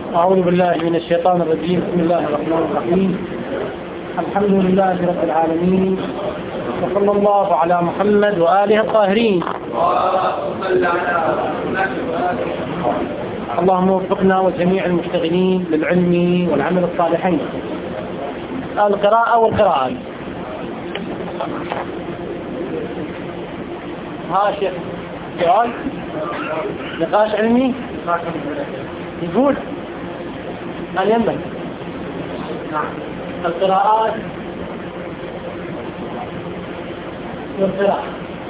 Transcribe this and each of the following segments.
أعوذ بالله من الشيطان الرجيم. بسم الله الرحمن الرحيم. الحمد لله رب العالمين، وصلى الله على محمد وآله الطاهرين. اللهم وفقنا وجميع المشتغلين للعلم والعمل الصالحين. القراءة والقراءات. ها شيخ، سؤال نقاش علمي يقول هل ينبغي القراءات والقراءة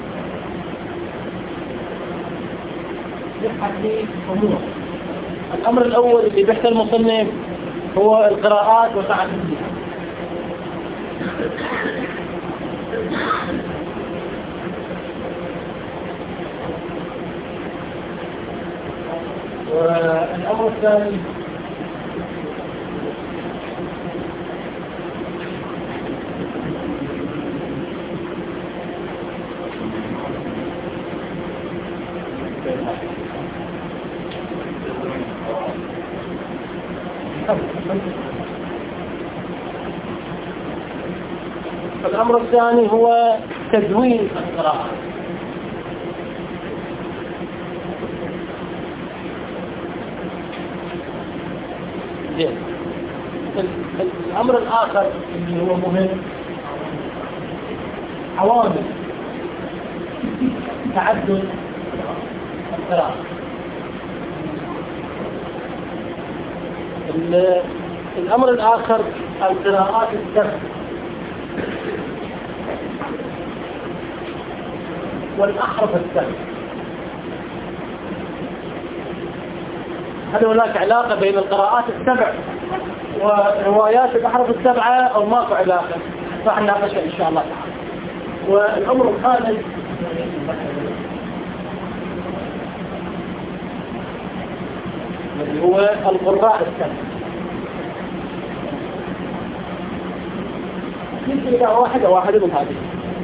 يبحث في أمور. الأمر الأول اللي بحث المصنف هو القراءات وتعددها. والأمر الثاني هو تدوين القراءة. الأمر الآخر اللي هو مهم عوامل تعدد القراءة. الأمر الآخر القراءات السبع والأحرف السبع. هل هناك علاقة بين القراءات السبع وروايات الأحرف السبعة أو ماكو علاقة؟ راح نناقشها إن شاء الله تعالى. والأمر الخامس اللي هو القراء السبع. يمكن واحدة من هذه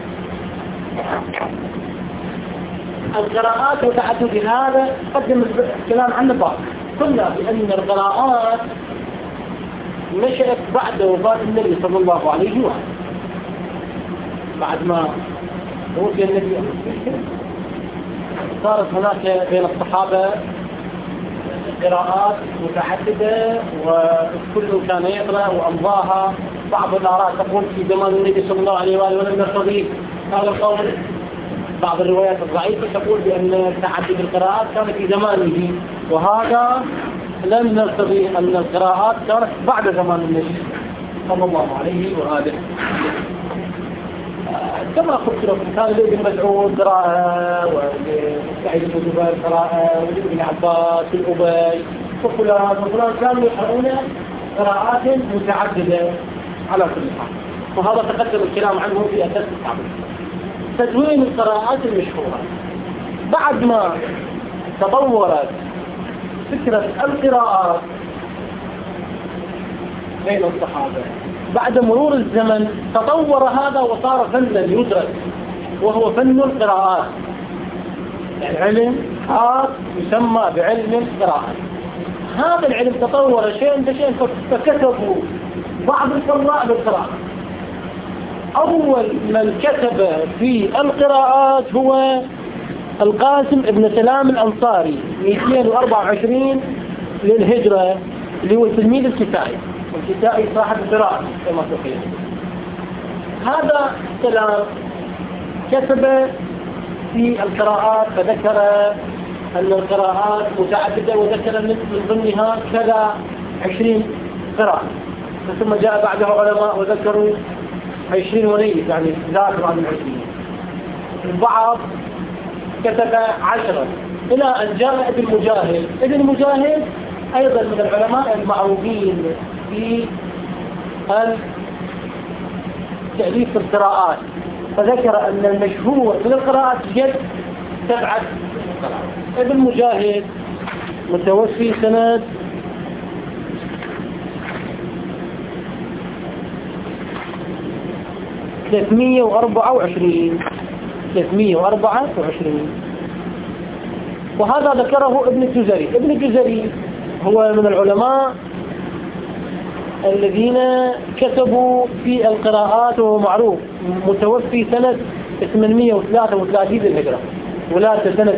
القراءات وتعدد. هذا قدم الكلام عنه بعض. قلنا بأن القراءات نشأت بعد وفاة النبي صلى الله عليه وسلم، بعد ما توفي النبي صارت هناك بين الصحابة قراءات متعددة وكل كان يقرأ وأمضاها. بعض الآراء تقول في زمان النبي صلى الله عليه وآله ولم نستضيف هذا القول. بعض الروايات الضعيفة تقول بأن تعدد القراءات كان في زمانه، وهذا لم نرتضي أن القراءات كانت بعد زمان النبي صلى الله عليه وآله. كما قلت لكم كان لابن مسعود قراءة، وسعيد بن جبير قراءة، وابن عباس والأبي وفلان كانوا يقرؤون قراءات متعددة على كل حال. وهذا تقدم الكلام عنه في أساس التعبير. تدوين القراءات المشهورة. بعد ما تطورت فكرة القراءات بين الصحابة، بعد مرور الزمن تطور هذا وصار فنا يدرس، وهو فن القراءات. العلم خاص يسمى بعلم القراءات. هذا العلم تطور شيء بشيء، فكتبوا بعض القراء بالقراءة. أول من كتب في القراءات هو القاسم ابن سلام الأنصاري 224 للهجرة، اللي هو تلميذ الكسائي، والكسائي صاحب القراءة كما تقول. هذا سلام كتب في القراءات فذكر أن القراءات متعددة، وذكر من ضمنها كذا 20 قراءة. ثم جاء بعده علماء وذكروا 20 وليس، يعني ذاكر عن 20. البعض كتب 10 إلى أن جاء ابن مجاهد. ابن مجاهد أيضا من العلماء المعروفين في تأليف القراءات، فذكر أن المشهور من القراءات جد 7 قراءات. ابن مجاهد متوفي سنة 324. وهذا ذكره ابن الجزري. ابن الجزري هو من العلماء الذين كتبوا في القراءات، وهو معروف، متوفي سنة 833 للهجرة، ولادته سنة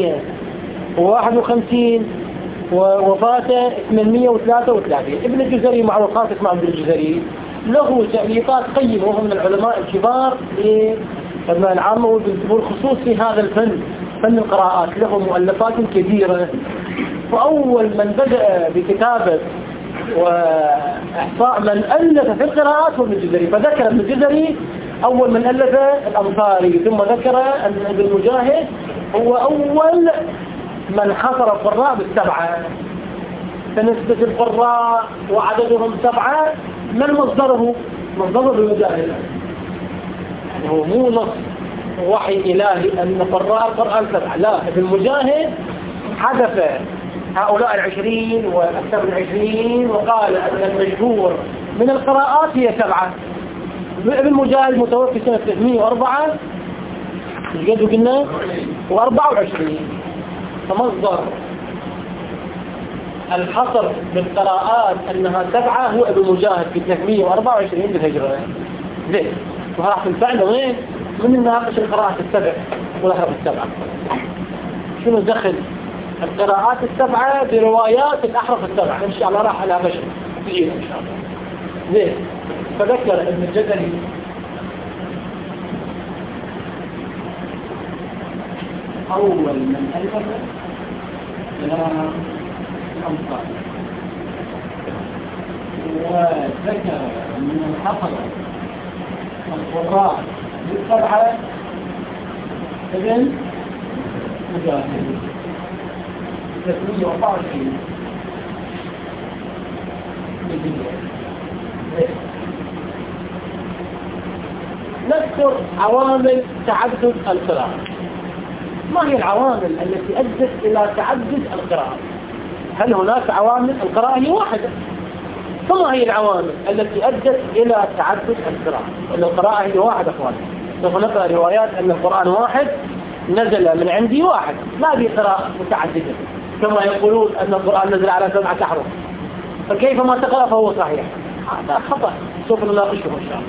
751 ووفاته 833. ابن الجزري معروف، خاص اسمه ابن الجزري، له تأليفات قيمة، وهو من العلماء الكبار العامة والخصوص في هذا الفن، فن القراءات، له مؤلفات كثيرة. وأول من بدأ بكتابة وإحصاء من ألف في القراءات هو ابن الجزري، فذكر ابن الجزري أول من ألف الأمصاري، ثم ذكر أن ابن المجاهد هو أول من حصر القراء بالسبعة. فنسبة القراء وعددهم 7، من مصدره؟ مصدره المجاهد، يعني هو مو نص وحي إلهي أن قراء القرآن 7، لا، ابن المجاهد حذف هؤلاء 20 وأكثر من 20 وقال أن المشهور من القراءات هي 7. ابن مجاهد متوفي سنة 304 جدوا قلنا و24. فمصدر الحصر بالقراءات أنها 7 هو ابن مجاهد في 324 للهجرة. زين، وراح الفعل وين؟ من الناقش القراءات 7 والأحرف 7. شنو دخل القراءات 7 بروايات الأحرف 7؟ إن شاء الله راح على بشر تجينا إن شاء الله. زين، فذكر ابن الجزري أول من ألف الأمصار، وذكر من الحفظ القراء بالسبعة ابن مجاهد 324. نذكر عوامل تعدد القراءة. ما هي العوامل التي أدت إلى تعدد القراءة؟ هل هناك عوامل؟ القراءة هي واحدة، فما هي العوامل التي أدت إلى تعدد القراءة؟ أن القراءة هي واحدة أخوان. سوف نقرأ روايات أن القرآن واحد، نزل من عندي واحد، ما هي قراءة متعددة كما يقولون أن القرآن نزل على 7 أحرف، فكيف ما تقرأ فهو صحيح؟ هذا خطأ، سوف نناقشه إن شاء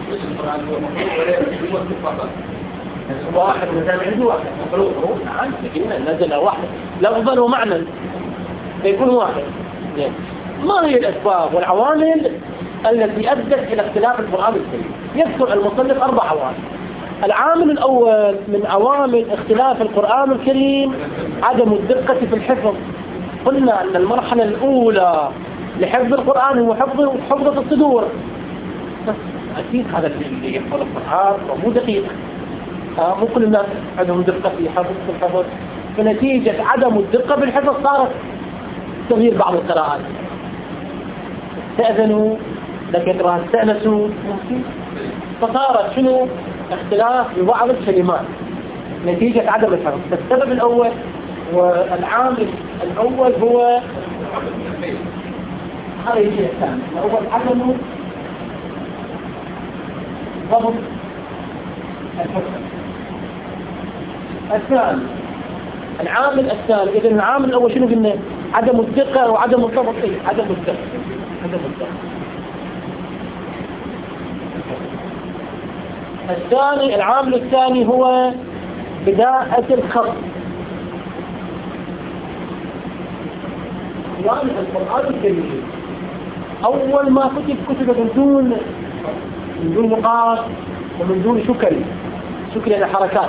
الله. واحد نزل من عندي واحد، نعم، لكن نزل واحد لفظا ومعنى فيكون واحد. ما هي الأسباب والعوامل التي أدت إلى اختلاف القرآن الكريم؟ يذكر المصنف 4 عوامل. العامل الأول من عوامل اختلاف القرآن الكريم عدم الدقة في الحفظ. قلنا أن المرحلة الأولى لحفظ القرآن هو حفظ الصدور. أكيد هذا اللي يحفظ القرآن مو دقيق، مو كل الناس عندهم دقة في الحفظ. فنتيجة عدم الدقة بالحفظ صارت تغيير بعض القراءات. استأذنوا لك يقرأ استأنسوا، فصارت شنو؟ اختلاف ببعض الكلمات نتيجة عدم الحفظ. السبب الأول والعامل الأول هو هذا يجي الثاني. الأول عدم ضبط الحفظ. الثاني العامل الثاني. إذن العامل الأول شنو قلنا؟ عدم الدقة وعدم الضبط. عدم الدقة. الثاني العامل الثاني هو بداءة الخط. يعني القرآن الكريم أول ما كتب من دون نقاط ومن دون شكل الحركات.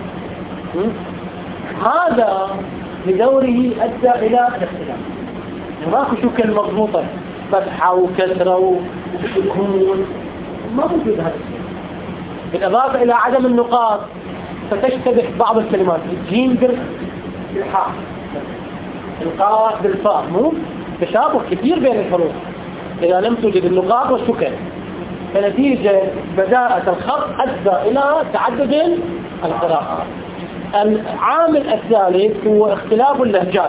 هذا بدوره أدى إلى الاختلاف. ماكو شكل مضبوطة، فتحة وكسرة وسكون، ما موجود هذا الشيء. بالإضافة إلى عدم النقاط فتشتبه بعض الكلمات، الجيم بالحاء، القاف بالفاء، مو تشابه كثير بين الحروف إذا لم توجد النقاط والشكل. فنتيجة بداءة الخط أدى إلى تعدد القراءات. العامل الثالث هو اختلاف اللهجات.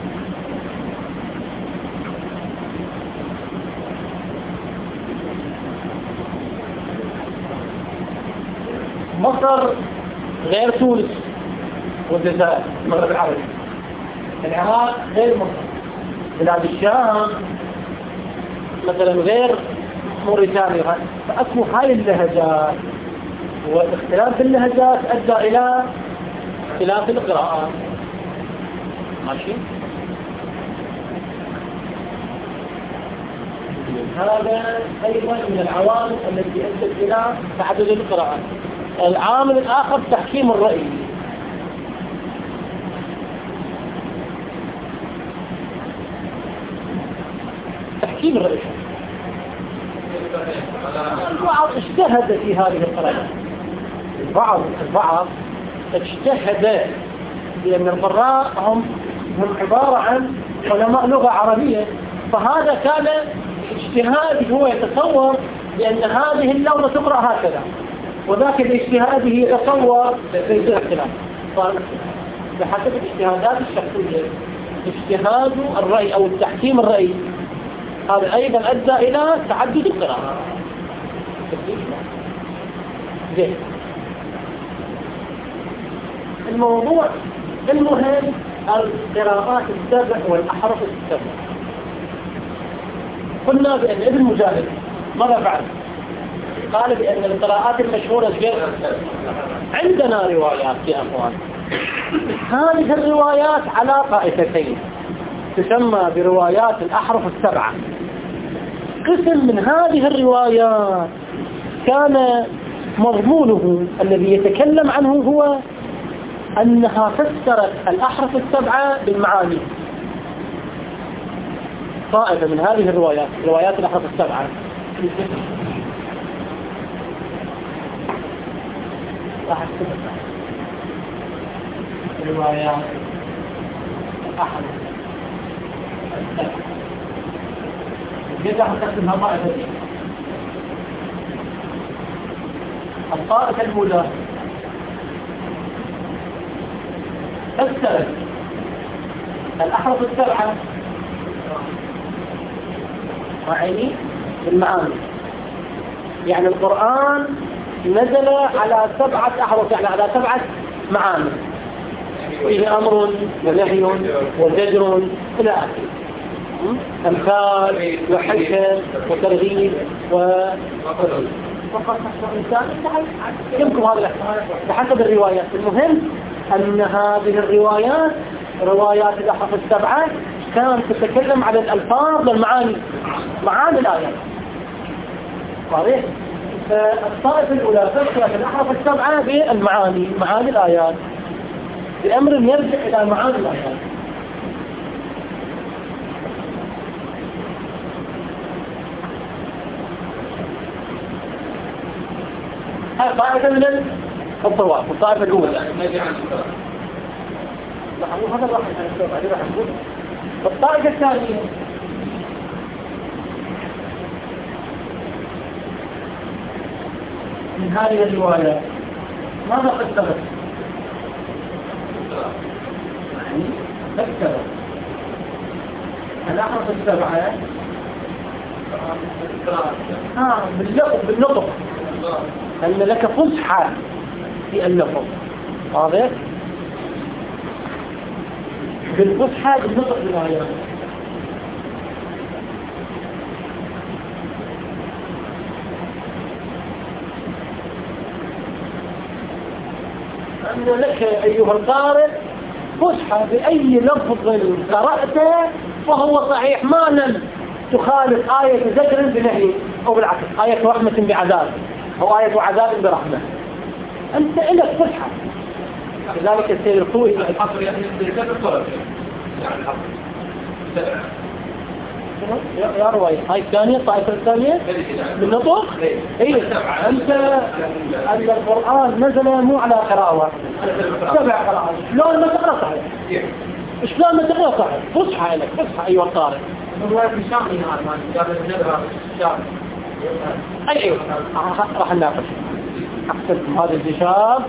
مصر غير تونس والجزائر، المغرب العربي. العراق غير مصر، بلاد الشام مثلا غير موريتانيا، فأكو هاي اللهجات، والاختلاف باللهجات أدى إلى اختلاف القراءات. ماشي؟ هذا أيضا من العوامل التي أدت إلى تعدد القراءات. العامل الآخر تحكيم الرأي. تحكيم الرأي، البعض اجتهد في هذه القراءات، البعض اجتهد، لأن القراء هم عبارة عن علماء لغة عربية، فهذا كان اجتهاد، هو يتصور بأن هذه اللغة تقرأ هكذا، وذاك باجتهاده يتصور بيصير اختلاف. بحسب الاجتهادات الشخصية اجتهاد الرأي أو التحكيم الرأي، هذا أيضا أدى إلى تعدد القراءات. زين، الموضوع المهم القراءات السبع والأحرف السبع. قلنا بأن ابن مجاهد ماذا فعل؟ قال بأن القراءات المشهورة غير. عندنا روايات يا أخوان، هذه الروايات على طائفتين تسمى بروايات الأحرف السبعة. قسم من هذه الروايات كان مضمونه الذي يتكلم عنه هو أنها فسرت الأحرف السبعة بالمعاني. طائفة من هذه الروايات، روايات الأحرف السبعة، روايات الأحرف السبعة جدا تقسمها طائفتين. الطائفة الأولى فسرت الأحرف السبعة معاني بالمعاني، يعني القرآن نزل على 7 أحرف، يعني على 7 معاني، فيه أمر ونهي وزجر إلى آخره، أمثال وحكم وترغيب وترهيب. يمكن هذا بحسب الروايات. المهم أن هذه الروايات، روايات الأحرف السبعة، كانت تتكلم على الألفاظ والمعاني، معاني الآيات. صحيح؟ فالطائفة الأولى فسرت الأحرف السبعة بالمعاني، معاني الآيات، بأمر يرجع إلى معاني الآيات. هذه طائفة من الطوائف، الطائفة الأولى. هذا راح نقول. الطائفة الثانية من هذه الرواية ماذا فسرت؟ فسرت الأحرف السبعة باللطف، أن لك فصحى في اللفظ، واضح؟ بالفصحى بالنطق بالآيات. أن لك أيها القارئ فصحى بأي لفظ قرأته فهو صحيح، ما لم تخالف آية زجر بنهي، أو بالعكس آية رحمة بعذاب، أو آية عذاب برحمة، أنت إلك فصحى. لذلك السيد الخوي الحصر يعني بالكثرة يا رواية هاي الثانية، الطائفة الثانية بالنطق. إيه أن القرآن نزل مو على قراءة، 7 قراءات. شلون ما تقرأ صحيح؟ شلون ما تقرأ صحيح؟ فصحى لك، فصحى أيها القارئ. رواية الشامي هذا أيوه راح نناقش. أحسن هذا الجشاب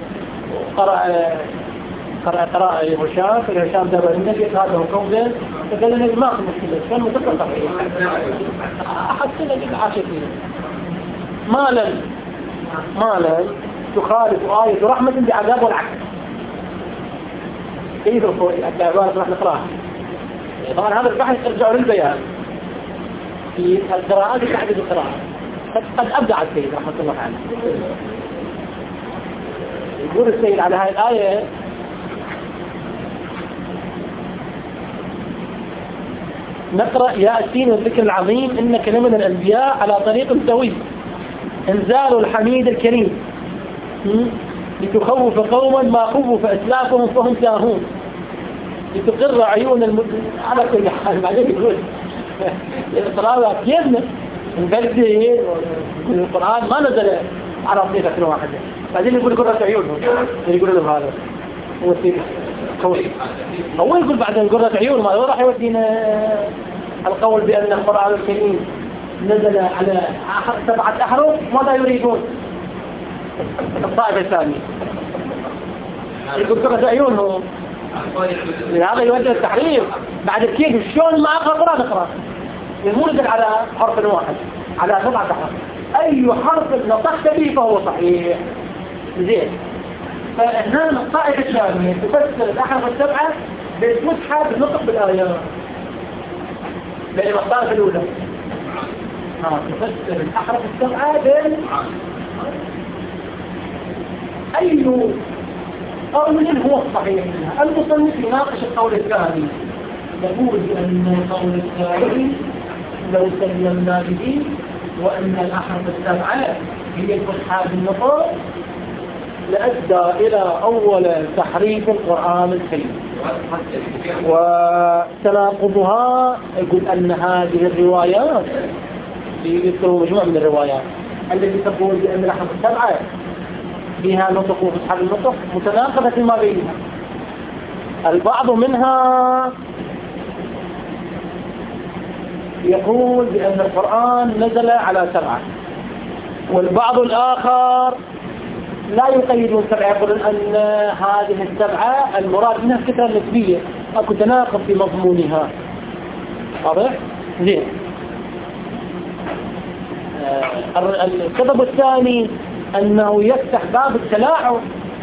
قرأ هشام دابا النبي هذا هو كوزن، فقال لنا ما في مشكلة، شلون ما تقرأ صحيح؟ أحسن لك عاشقين ما لم تخالف آية رحمة بعذاب والعكس. كيف الخوي العبارة راح نقرأها؟ طبعا هذا البحث يرجع للبيان في القراءات وتحديد القراءات. قد أبدع السيد رحمة الله عليه. يقول السيد على هذه الآية: نقرأ ياسين والذكر العظيم إنك لمن الأنبياء على طريق سوي، انزال الحميد الكريم لتخوف قوما ما خوف أسلافهم فهم ساهون، لتقر عيون على كل حال. بعدين يقول القرآن كيفنا نبدل القرآن ما نزل على طريقة واحدة. بعدين يقول قرة عيونهم، يقول لهم هذا هو السيد قوي. هو يقول بعدين قرة عيون، ما راح يودينا القول بأن القرآن الكريم نزل على 7 أحرف ماذا يريدون؟ الطائفة الثانية يقول قرة عيونهم، هذا يوجه التحريف. بعد كيف شلون ما أقرأ القرآن أقرأ؟ يمرد على حرف واحد على 7 أحرف، أي حرف نطقت به فهو صحيح. زين، فهنا الطائفة الثانية تفسر الأحرف ال7 بالمسحة بالنطق بالآيات، بينما الطائفة الأولى تفسر الأحرف ال7 بال أي قول هو الصحيح منها. المصنف يناقش القول الثاني، يقول بأن القول الثاني لو سلمنا به وأن الأحرف ال7 هي الفصحى بالنطق لأدى إلى أول تحريف القرآن الكريم وتناقضها. يقول أن هذه الروايات يذكروا مجموعة من الروايات التي تقول بأن الأحرف ال7 بها نطق وفصحى بالنطق متناقضة فيما بينها. البعض منها يقول بأن القرآن نزل على 7، والبعض الآخر لا يقيدون 7، يقولون أن هذه ال7 المراد منها كثرة نسبية، أكو تناقض في مضمونها. واضح؟ زين. السبب الثاني أنه يفتح باب التلاعب.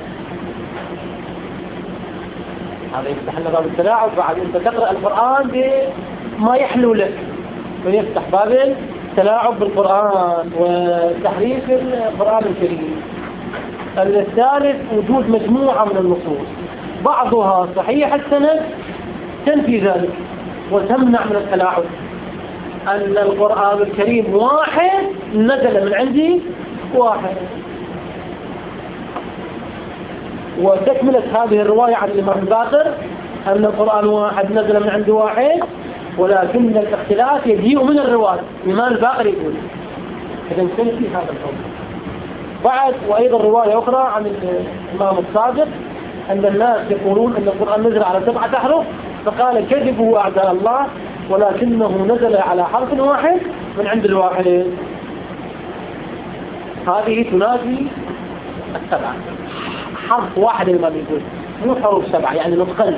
هذا يفتح لنا باب التلاعب، بعد أنت تقرأ القرآن بما يحلو لك، ويفتح باب التلاعب بالقرآن وتحريف القرآن الكريم. الثالث وجود مجموعة من النصوص بعضها صحيح السند تنفي ذلك وتمنع من التلاعب. أن القرآن الكريم واحد نزل من عندي واحد. وتكملة هذه الرواية عن الإمام الباقر أن القرآن واحد نزل من عند واحد، ولكن الاختلاف يجيء من الرواية. الإمام الباقر يقول إذا نسلسي هذا القول. بعد وأيضا رواية أخرى عن الإمام الصادق أن الناس يقولون أن القرآن نزل على 7 أحرف، فقال كذبوا أعداء الله، ولكنه نزل على حرف واحد من عند الواحد. هذه تنافي 7، حرف واحد الإمام يقول، مو حروف 7 يعني نطقا.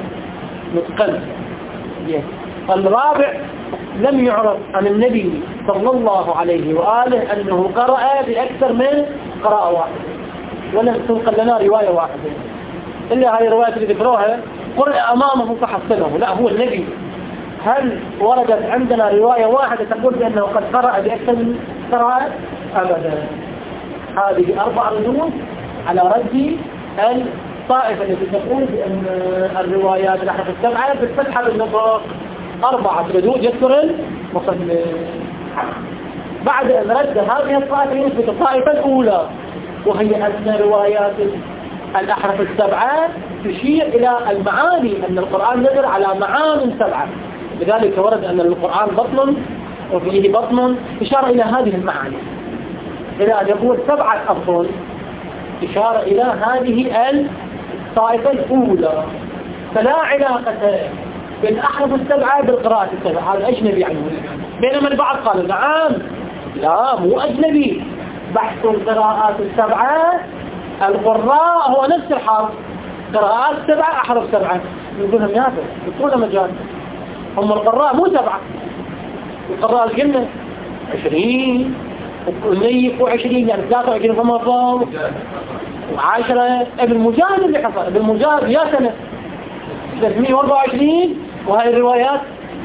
الرابع لم يعرف عن النبي صلى الله عليه وآله أنه قرأ بأكثر من قراءة واحدة، ولم تنقل لنا رواية واحدة إلا هذه الرواية اللي ذكروها قرأ أمامه فحسنه. لا، هو النبي. هل وردت عندنا رواية واحدة تقول بأنه قد قرأ بأكثر من قراءة؟ أبدا. هذه 4 ردود على رد الطائفة التي تقول بأن الروايات الأحرف ال7 بالفتحة بالنطق. 4 ردود يذكر المصنف. بعد أن رد هذه الطائفة يثبت الطائفة الأولى، وهي أن روايات الأحرف ال7 تشير إلى المعاني، أن القرآن نزل على معان 7. لذلك ورد أن القرآن بطن وفيه بطن، إشارة إلى هذه المعاني. إلى أن يقول 7 أبطن إشارة إلى هذه الطائفة الأولى. فلا علاقة بالأحرف ال7 بالقراءة ال7، هذا أجنبي عنه. بينما البعض قال نعم، لا مو أجنبي، بحث القراءات ال7 القراء هو نفس الحرف، قراءات 7 أحرف 7. يقولهم يافع يقولون مجال، هم القراء مو 7، القراء الجنة 20 و120 يعني 23 فما فوق و10. ابن مجاهد اللي حصل، ابن مجاهد يا سنة 324، وهذه الروايات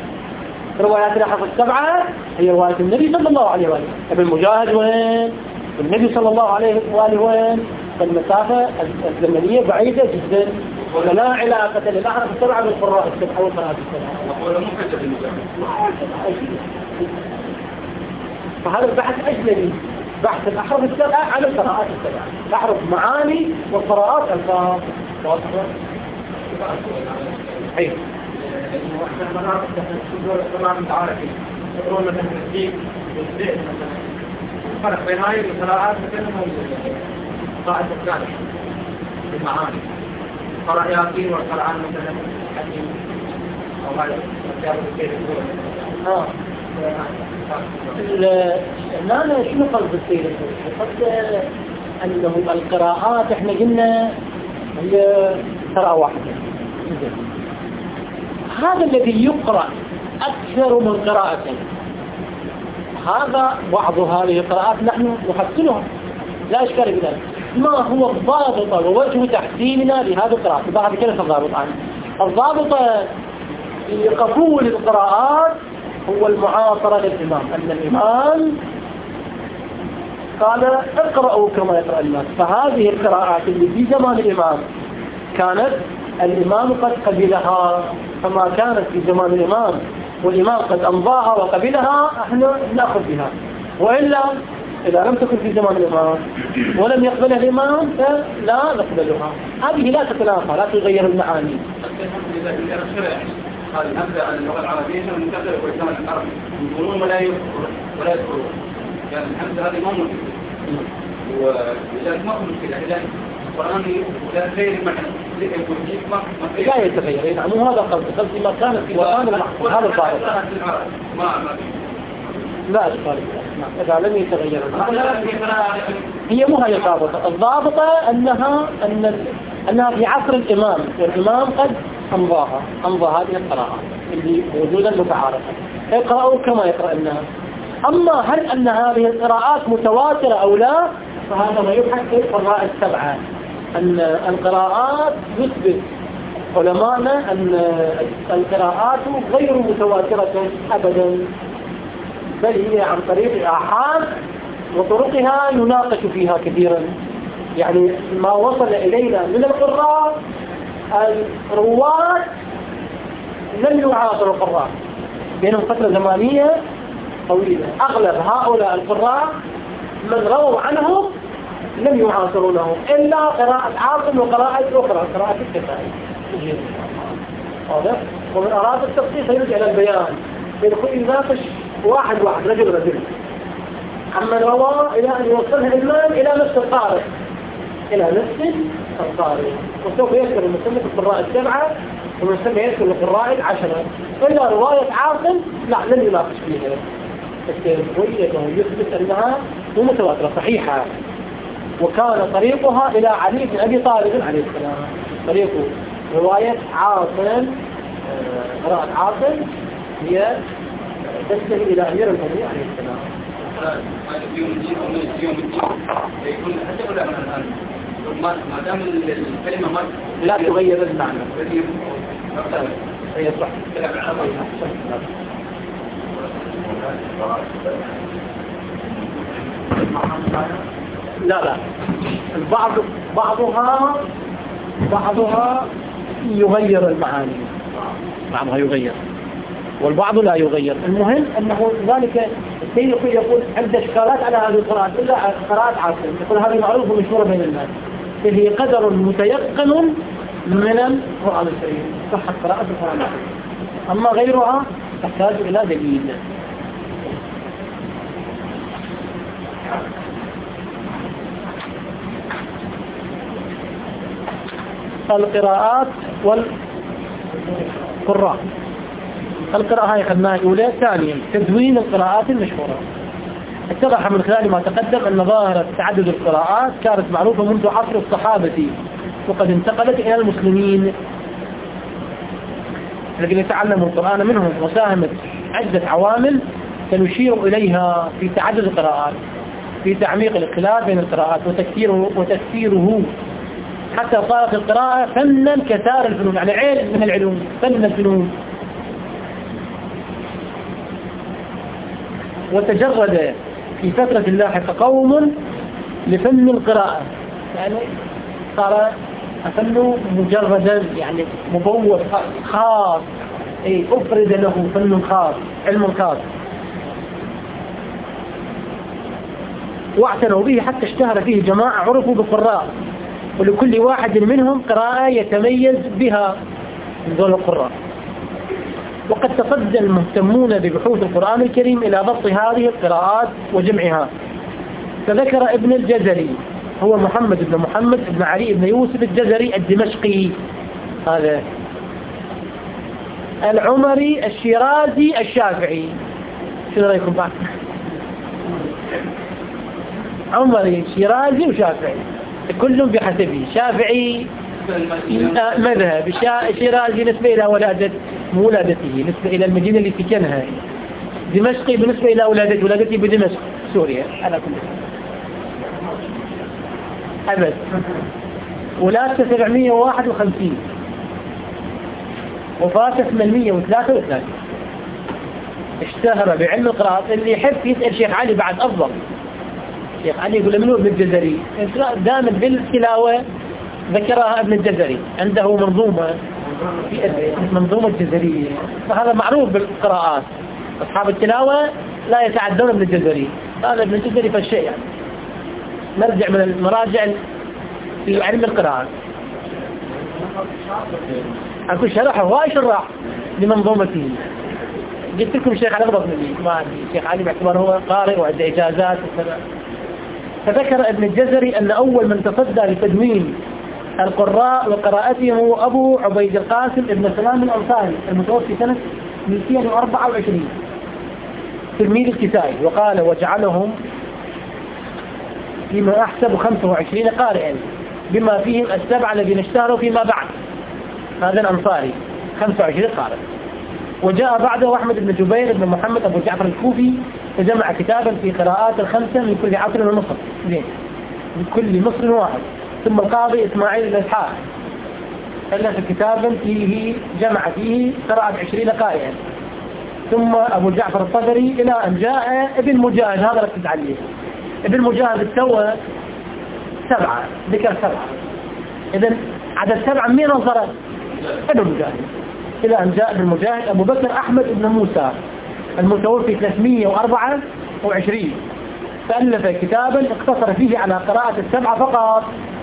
روايات الأحرف السبعة هي رواية النبي صلى الله عليه وآله. ابن مجاهد وين؟ النبي صلى الله عليه وآله وين؟ فالمسافة الزمنية بعيدة جدا، ولا علاقة للأحرف السبعة بالقراء السبعة والقراءات السبعة. فهذا البحث أجنبي، بحث الأحرف السبعة عن القراءات السبعة، الأحرف معاني والقراءات ألفاظ. أي. واحنا مرات نقول طبعا متعارفين يقولون مثلا الدين والزيت مثلا فرق بين هاي القراءات مثلا قاعدة الثالث المعاني قراءة ياسين والقرآن مثلا حكيم أو هذا كتاب الكيف أنا شنو قصد السيد؟ قصد أنه القراءات إحنا قلنا هي قراءة واحدة. هذا الذي يقرأ أكثر من قراءة، هذا بعض هذه القراءات نحن نحسنها لا إشكال في ذلك. ما هو الضابط ووجه تحسيننا لهذه القراءات؟ بعد كلمة الضابط عنه. الضابط في قبول القراءات هو المعاصرة للإمام، أن الإمام قال اقرأوا كما يقرأ الناس. فهذه القراءات اللي في زمان الإمام كانت الإمام قد قبلها، فما كانت في زمان الإمام والإمام قد أمضاها وقبلها احنا نأخذ بها، وإلا إذا لم تكن في زمان الإمام ولم يقبلها الإمام فلا نقبلها. هذه لا تتنافى، لا تغير المعاني. هذه الهمزة عن اللغة العربية منتقلة والإسلام العربي يقولون ولا يذكرون، يعني الهمزة هذه ما مشكلة، ولذلك ما هو مشكلة، إذا القرآن ولا غير المعنى لا يتغير. يعني مو هذا قصدي ما كانت في زمان المحفوظ هذا الضابط. لا أشكال إذا لم يتغير هي مو هي الضابطة. الضابطة أنها في عصر الإمام، والإمام قد أمضى هذه القراءة اللي موجودة متعارفة، اقرأوا كما يقرأ الناس. أما هل أن هذه القراءات متواترة أو لا، فهذا ما يبحث في القراءة السبعة. أن القراءات يثبت علماءنا أن القراءات غير متواترة أبدا، بل هي عن طريق الآحاد وطرقها نناقش فيها كثيرا. يعني ما وصل إلينا من القراء الرواة لم يعاصروا القراء، بينهم فترة زمانية طويلة. أغلب هؤلاء القراء من رووا عنهم لم يعاصرونه إلا قراءة عاصم وقراءة أخرى، قراءة الكفائي. واضح؟ ومن أراد التفصيل سيرجع إلى البيان، يدخل يناقش واحد رجل عمن روى إلى أن يوصلها الإمام إلى نفس القارئ، وسوف يذكر المسلم القراء السبعة والمسلم يذكر القراء العشرة، إلا رواية عاصم لا لن يناقش فيها، رؤيته يثبت أنها متواترة صحيحة. وكان طريقها إلى علي بن أبي طالب عليه السلام، طريق رواية عاصم، قراءة عاصم هي تنتهي إلى أمير المؤمنين عليه السلام. يوم الدين أو من يوم الدين يكون حتى ولا من الآن ما دام الكلمة ما لا تغير المعنى. هي صح. لا بعضها يغير المعاني، بعضها يغير والبعض لا يغير. المهم أنه ذلك السيد يقول عند إشكالات على هذه القراءات إلا قراءات عاصم، يقول هذه معروفة ومشهورة بين الناس، هي قدر متيقن من القرآن الكريم، صحة قراءة القرآن الكريم. أما غيرها تحتاج إلى دليل. القراءات والقراء. القراءة هاي خدناها الأولى. ثانيا تدوين القراءات المشهورة. اتضح من خلال ما تقدم أن ظاهرة تعدد القراءات كانت معروفة منذ عصر الصحابة، وقد انتقلت إلى المسلمين الذين يتعلموا القرآن منهم، وساهمت عدة عوامل سنشير إليها في تعدد القراءات، في تعميق الاختلاف بين القراءات وتكثيره حتى صارت القراءة فنا كسائر الفنون، يعني علم من العلوم، فن الفنون. وتجرد في فترة لاحقة قوم لفن القراءة، يعني صار فنه مجردا، يعني مبوب خاص، أفرد له فن خاص، علم خاص، واعتنوا به حتى اشتهر فيه جماعة عرفوا بالقراء، ولكل واحد منهم قراءة يتميز بها من ذول القراء. وقد تصدى المهتمون ببحوث القرآن الكريم إلى ضبط هذه القراءات وجمعها. فذكر ابن الجزري، هو محمد بن محمد بن علي بن يوسف الجزري الدمشقي، هذا العمري الشيرازي الشافعي. شو رأيكم بعد؟ عمري شيرازي وشافعي كلهم بحسبه، شافعي مذهب، شيرازي نسبة إلى ولادته، نسبة إلى المدينة اللي سكنها، دمشقي بالنسبة إلى ولادته بدمشق سوريا على كل أبد. ولادته 751، وفاته 833. اشتهر بعلم القراءات. اللي يحب يسأل شيخ علي بعد أفضل. شيخ علي يقول منو ابن الجزري؟ دائما بالتلاوة ذكرها ابن الجزري، عنده منظومة الجزرية، فهذا معروف بالقراءات. أصحاب التلاوة لا يتعدون ابن الجزري، هذا ابن الجزري فالشيء يعني. نرجع من المراجع في علم القراءات. أقول شرحه هواي شرح لمنظومته. قلت لكم الشيخ علي أغضب مني، ما عندي الشيخ علي باعتباره هو قارئ وعنده إجازات وكذا. فذكر ابن الجزري أن أول من تصدى لتدوين القراء وقراءتهم هو أبو عبيد القاسم ابن سلام الأنصاري المتوفي سنة 224 تلميذ الكسائي. وقال وجعلهم فيما أحسب 25 قارئا بما فيهم السبعة الذين اشتهروا فيما بعد. هذا الأنصاري 25 قارئ. وجاء بعده أحمد بن جبير بن محمد أبو جعفر الكوفي فجمع كتابا في قراءات الخمسة من كل عصر ومصر، من كل مصر واحد. ثم القاضي إسماعيل بن إسحاق ألف كتابا فيه جمع فيه قراءة 20 قارئا. ثم أبو جعفر الطبري إلى أن جاء ابن مجاهد، هذا ركز عليه. ابن مجاهد التوى 7، ذكر 7. إذن عدد 7 مين انصرف؟ ابن مجاهد. إلى أن جاء ابن مجاهد أبو بكر أحمد بن موسى المتوفي 324 فألف كتابا اقتصر فيه على قراءة 7 فقط.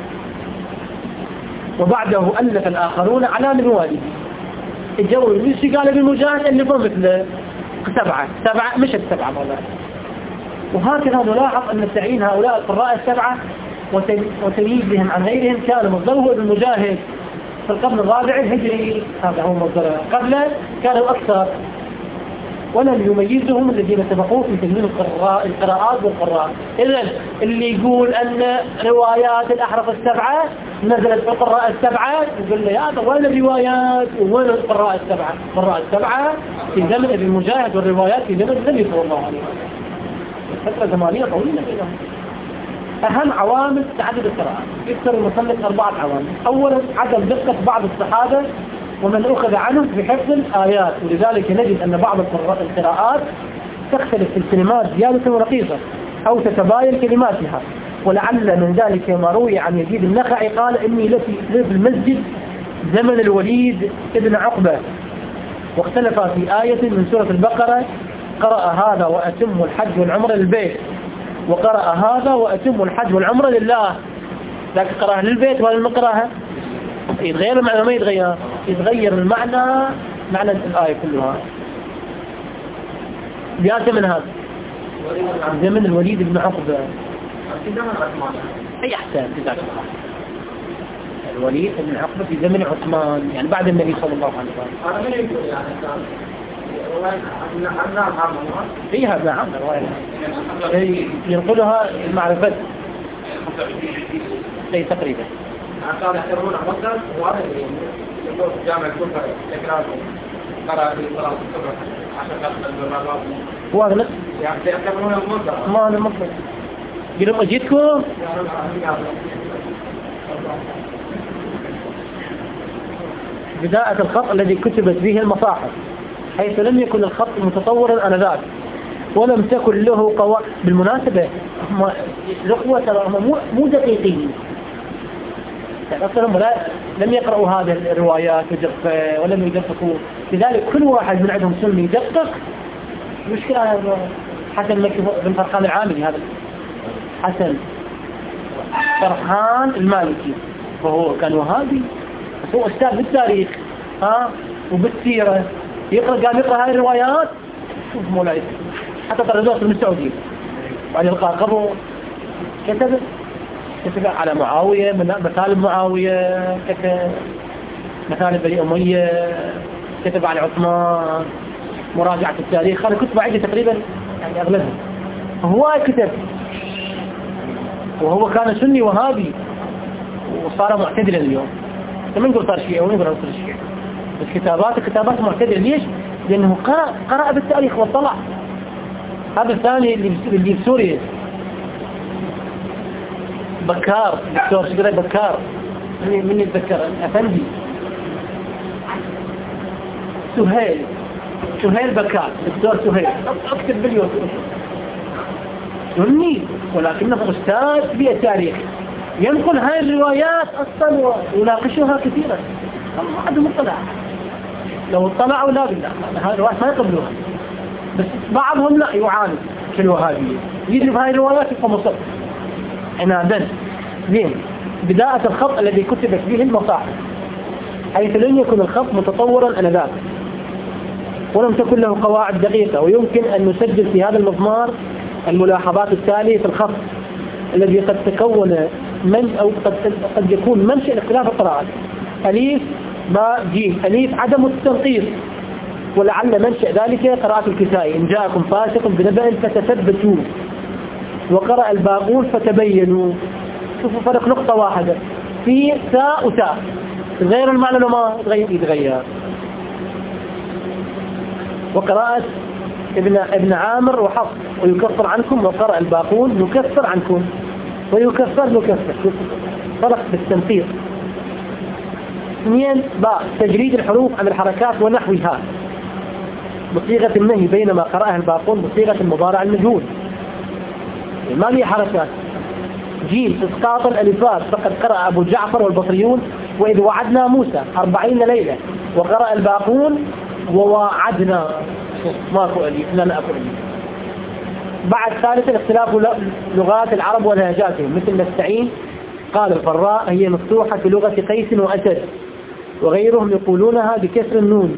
وبعده ألف الآخرون على منواله. الجو مش قال ابن مجاهد اللي فهم مثل 7 مش 7 والله. وهكذا نلاحظ أن تعيين هؤلاء القراء 7 وتمييزهم عن غيرهم كان مصدره ابن مجاهد في القرن الرابع الهجري، هذا هو مصدره. قبل كانوا أكثر، ولم يميزهم الذين سبقوه في تدوين القراءات والقراء. إذن اللي يقول أن روايات الأحرف 7 نزلت في القراء 7، يقول لي هذا وين الروايات وين القراء 7؟ القراء 7 في زمن ابن مجاهد، والروايات في زمن النبي صلى الله عليه وسلم، فترة زمانية طويلة كده. أهم عوامل تعدد القراءات يذكر المصنف 4 عوامل. أولا عدم دقة بعض الصحابة ومن أخذ عنهم في حفظ الآيات، ولذلك نجد أن بعض القراءات تختلف في الكلمات زيادة ورقيقة أو تتباين كلماتها. ولعل من ذلك ما روي عن يزيد النخعي قال إني لفي المسجد زمن الوليد ابن عقبة، واختلف في آية من سورة البقرة قرأ هذا وأتم الحج والعمرة للبيت، وقرأ هذا وأتم الحج والعمرة لله. لكن قرأها للبيت ولا المقرأها يتغير المعنى؟ ما يتغير المعنى، معنى الآية كلها. جاء من هذا زمن الوليد بن عقبة. أي أحسن جزاك الله. الوليد بن عقبة في زمن عثمان، يعني بعد النبي صلى الله عليه وسلم. فيها نعم ينقلها المعرفة أي تقريبا. كانوا يعتبرون مصدر واحد يقول جامع الكفر تكرار قرأ في صلاة الصبح 10 مرات واغلق يعتبرونه مصدر. ما أنا مصدر قلوا أجيتكم بداية الخط الذي كتبت به المصاحف، حيث لم يكن الخط متطورا آنذاك، ولم تكن له قواعد. بالمناسبة الأخوة ترى هم مو دقيقين، أصلا لم يقرأوا هذه الروايات ولم يدققوا، لذلك كل واحد من عندهم سني يدقق. المشكلة حسن بن فرحان العاملي، هذا حسن فرحان المالكي، وهو كان وهابي، هو أستاذ بالتاريخ وبالسيرة، قام يقرأ هذه الروايات. شوف مولاي، حتى طردوه من السعودية بعد إلقاء قبر، كتب على معاوية، مثال معاوية، كتب مثال بني أمية، كتب على عثمان، مراجعة التاريخ. أنا كتب عندي تقريبا يعني أغلبها هو كتب، وهو كان سني وهابي وصار معتدلا اليوم. لما نقول صار شيعي ونقول صار شيعي، بس كتابات معتدلة. ليش؟ لأنه قرأ بالتاريخ واطلع. هذا الثاني اللي في سوريا بكار، دكتور شقري بكار، من يتذكر؟ أفندي سهيل بكار، دكتور سهيل، أكتب باليوتيوب سني ولكنه أستاذ بالتاريخ، ينقل هاي الروايات أصلا ويناقشها كثيرا. ما حد مطلع، لو اطلعوا لا بالله هاي الروايات ما يقبلوها، بس بعضهم لا يعاني كالوهابية، يجري بهاي الروايات في مصر عنادا. زين، بداية الخط الذي كتبت به المصاحف، حيث لم يكن الخط متطورا آنذاك ولم تكن له قواعد دقيقة، ويمكن أن نسجل في هذا المضمار الملاحظات التالية في الخط الذي قد تكون أو قد يكون منشأ اختلاف القراءات. أليف باء جيم. أليف عدم التنقيط، ولعل منشأ ذلك قراءة الكسائي إن جاءكم فاسق بنبأ فتثبتوا، وقرأ الباقون فتبينوا. شوفوا فرق نقطة واحدة في تاء وتاء، غير المعنى لما يتغير. وقراءة ابن عامر وحفص ويكفر عنكم، وقرأ الباقون يكفر عنكم ويكفر فرق بالتنقيط. 2 باء تجريد الحروف عن الحركات ونحوها بصيغة النهي، بينما قرأها الباقون بصيغة المضارع المجهول ما لي حركات. جيم اسقاط الالفات، فقد قرأ ابو جعفر والبصريون واذ وعدنا موسى 40 ليلة، وقرأ الباقون ووعدنا ماكو الف، لا اكو الف. بعد ثالثا اختلاف لغات العرب ولهجاتهم، مثل نستعين قال الفراء هي مفتوحة في لغة قيس وأسد، وغيرهم يقولونها بكسر النون.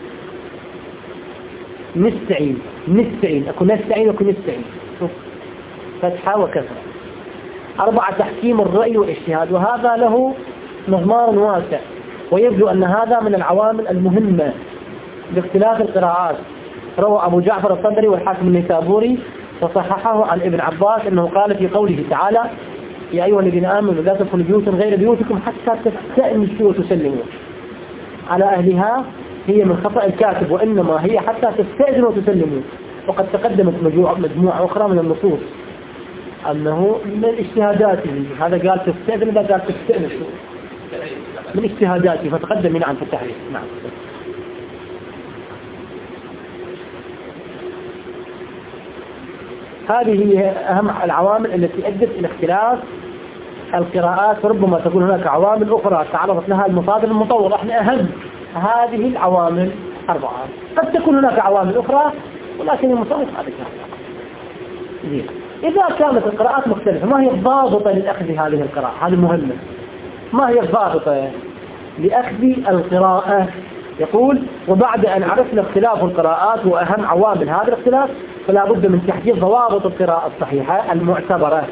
نستعين أكو نستعين وأكو نستعين، فتحة وكسرة. 4 تحكيم الرأي والاجتهاد، وهذا له مضمار واسع، ويبدو أن هذا من العوامل المهمة لاختلاف القراءات. روى أبو جعفر الطبري والحاكم النيسابوري وصححه عن ابن عباس أنه قال في قوله تعالى يا أيها الذين آمنوا لا تدخلوا بيوتا غير بيوتكم حتى تستأنسوا وتسلموا على أهلها، هي من خطأ الكاتب، وإنما هي حتى تستأذنوا وتسلموا. وقد تقدمت مجموعة أخرى من النصوص أنه من اجتهاداته، هذا قال تستأذن، هذا قال تستأنسوا، من اجتهاداته، فتقدم نعم في التحريف. نعم. هذه هي أهم العوامل التي أدت إلى اختلاف القراءات، وربما تكون هناك عوامل أخرى تعرضت لها المصادر المطورة. احنا أهم هذه العوامل 4، قد تكون هناك عوامل أخرى ولكن المصادر هذه. إذا كانت القراءات مختلفة، ما هي الضابطة لأخذ هذه القراءة؟ هذه مهمة. ما هي الضابطة لأخذ القراءة؟ يقول وبعد أن عرفنا اختلاف القراءات وأهم عوامل هذا الاختلاف، فلا بد من تحديد ضوابط القراءة الصحيحة المعتبرة.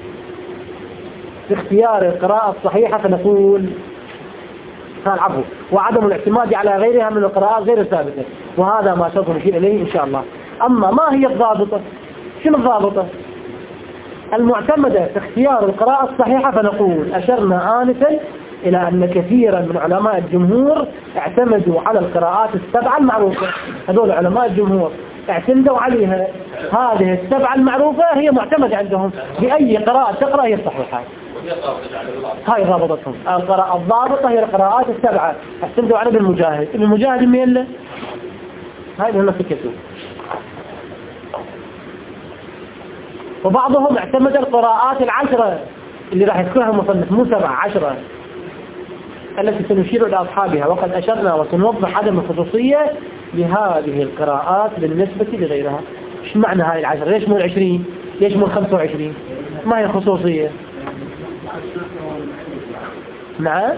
في اختيار القراءة الصحيحة فنقول العفو وعدم الاعتماد على غيرها من القراءات غير ثابتة، وهذا ما سوف نشير إليه إن شاء الله. أما ما هي الضابطة؟ شنو الضابطة المعتمدة في اختيار القراءة الصحيحة؟ فنقول أشرنا آنفا إلى أن كثيرا من علماء الجمهور اعتمدوا على القراءات 7 المعروفة. هذول علماء الجمهور اعتمدوا عليها، هذه 7 المعروفة هي معتمدة عندهم، بأي قراءة تقرأ هي الصحيحة. هاي ضابطتهم. القراءة الضابطة هي القراءات 7 اعتمدوا على ابن المجاهد. ابن المجاهد مين له؟ هاي مهمة فكرته. وبعضهم اعتمد القراءات العشرة اللي راح يذكرها المصنف، مو 7 10 التي سنشير إلى أصحابها، وقد أشرنا وسنوضح عدم الخصوصية لهذه القراءات بالنسبة لغيرها. ايش معنى هاي 10؟ ليش مو 20؟ ليش مو 25؟ ما هي الخصوصية؟ نعم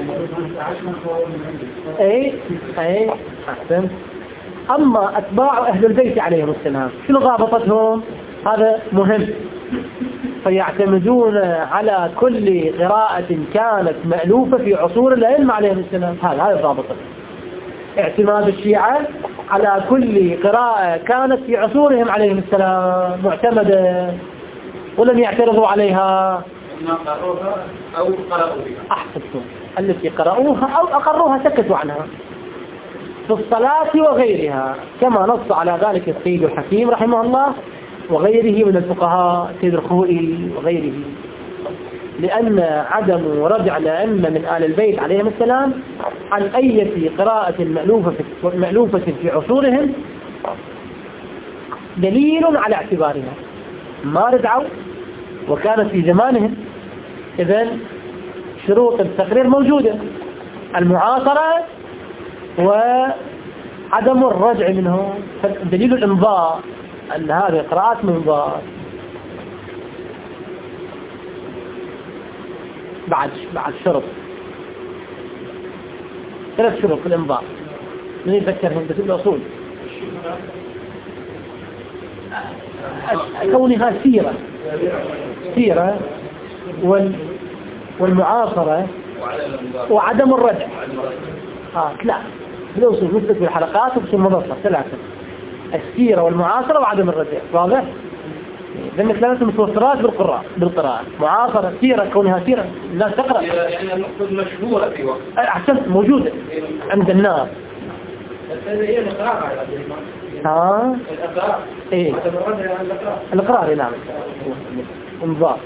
اي احسن. اما اتباع اهل البيت عليهم السلام شنو ضابطتهم؟ هذا مهم. فيعتمدون على كل قراءة كانت مألوفة في عصور الأئمة عليهم السلام، هذا الضابط. اعتماد الشيعة على كل قراءة كانت في عصورهم عليهم السلام معتمدة ولم يعترضوا عليها، قرأوها أو قرأوا بها. أحسنتم، التي قرأوها أو أقروها سكتوا عنها في الصلاة وغيرها، كما نص على ذلك السيد الحكيم رحمه الله وغيره من الفقهاء، السيد الخوئي وغيره، لأن عدم رجع الأئمة من آل البيت عليهم السلام عن أي قراءة مألوفة في عصورهم دليل على اعتبارها. ما رجعوا وكانت في زمانهم، إذن شروط التقرير موجودة، المعاصرة وعدم الرجع منهم، دليل الإمضاء أن هذه قراءات منضاء. بعد شرط 3 شروط في الإمضاء من يتذكرهم بس الأصول، كونها سيرة والمعاصرة وعدم الرجع. لا بالأصول مثل في الحلقات وفي المنصة 3: السيرة والمعاصرة وعدم الرجع. واضح؟ لأن 3 متوفرات بالقراءة. معاصرة، سيرة، كونها سيرة الناس تقرأ، يعني المقصود مشهورة في وقت أحسنت، موجودة عند الناس. هي الإقرار الإقرار إيه الإقرار نعم انضاف.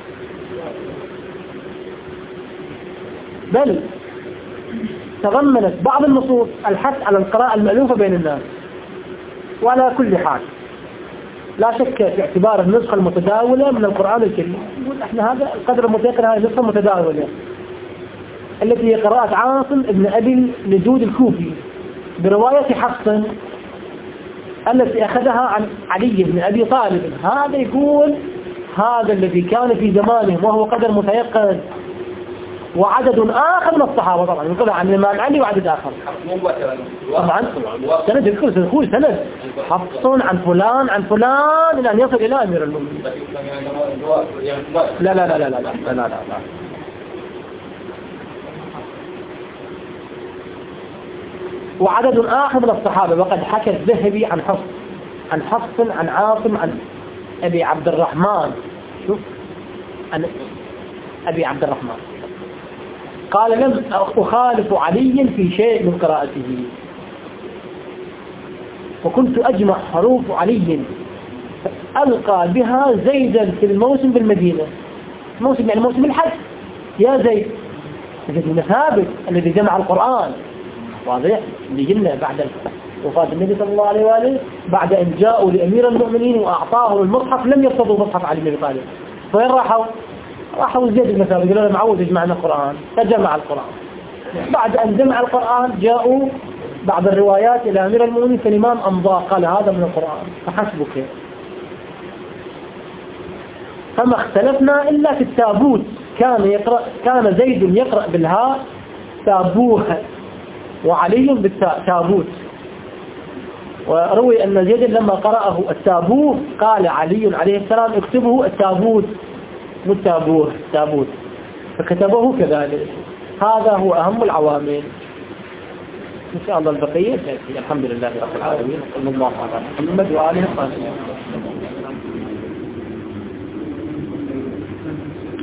بل تضمنت بعض النصوص الحث على القراءة المألوفة بين الناس. وعلى كل حال لا شك في اعتبار النسخة المتداولة من القرآن الكريم، احنا هذا القدر المتيقن هذه النسخة المتداولة التي هي قراءة عاصم ابن أبي النجود الكوفي برواية حفص التي أخذها عن علي بن أبي طالب. هذا يقول هذا الذي كان في زمانهم وهو قدر متيقن، وعدد آخر من الصحابة طبعا يقول عن الإمام علي وعدد آخر طبعا سند يذكر أخوي سند حفص عن فلان عن فلان إلى أن يصل إلى أمير المؤمنين. لا لا لا لا لا لا لا لا. وعدد آخر من الصحابة، وقد حكى الذهبي عن حفص عن عاصم عن أبي عبد الرحمن، شوف عن أبي عبد الرحمن قال لم أخالف علي في شيء من قراءته، وكنت أجمع حروف علي ألقى بها زيدا في الموسم بالمدينة. موسم يعني موسم الحج، يا زيد بن ثابت الذي جمع القرآن، واضح اللي جلنا بعد وفاة النبي صلى الله عليه وآله، بعد أن جاءوا لأمير المؤمنين وأعطاهم المصحف لم يرتضوا مصحف علي بن أبي طالب. فين راحوا زيد بن ثابت قالوا له معود يجمعنا القرآن، فجمع القرآن. بعد أن جمع القرآن جاءوا بعض الروايات إلى أمير المؤمنين، فالإمام أمضى قال هذا من القرآن فحسبك. فما اختلفنا إلا في التابوت، كان زيد يقرأ بالهاء تابوه وعلي بالتاء تابوت. وروي أن زيد لما قرأه التابوه قال علي عليه السلام اكتبه التابوت والتابوه تابوت، فكتبه كذلك. هذا هو أهم العوامل. إن شاء الله البقية الحمد لله رب العالمين، صلى الله عليه وسلم وآله وصحبه.